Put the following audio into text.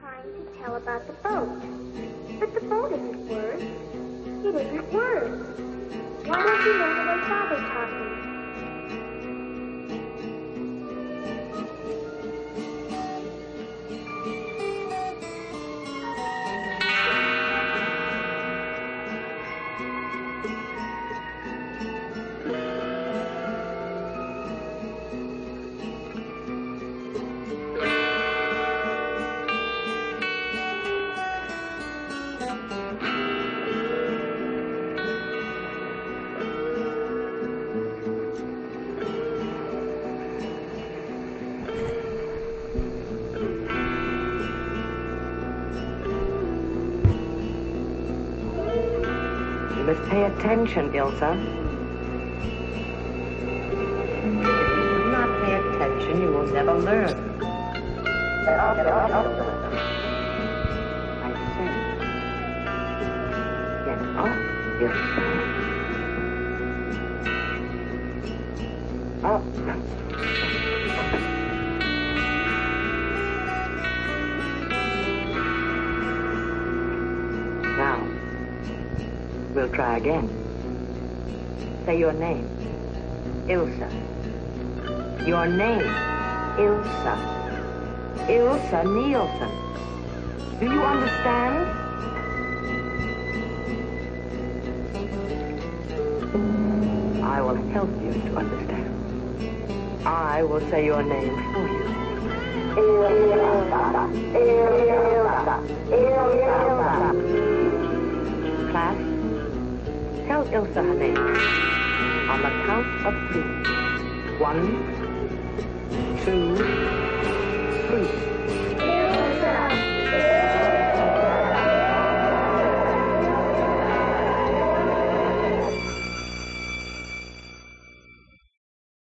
trying to tell about the boat. But the boat isn't words. It isn't words. Why don't you learn the way Father taught me? You must pay attention, Ilsa. If you do not pay attention, you will never learn. I say. Get up, Ilsa. Up. Now, we'll try again. Say your name. Ilsa. Your name. Ilsa. Ilsa Nielsen. Do you understand? I will help you to understand. I will say your name for you. Ilsa. Ilsa. Ilsa. Class, tell Ilsa her name. On the count of 3. 1, 2,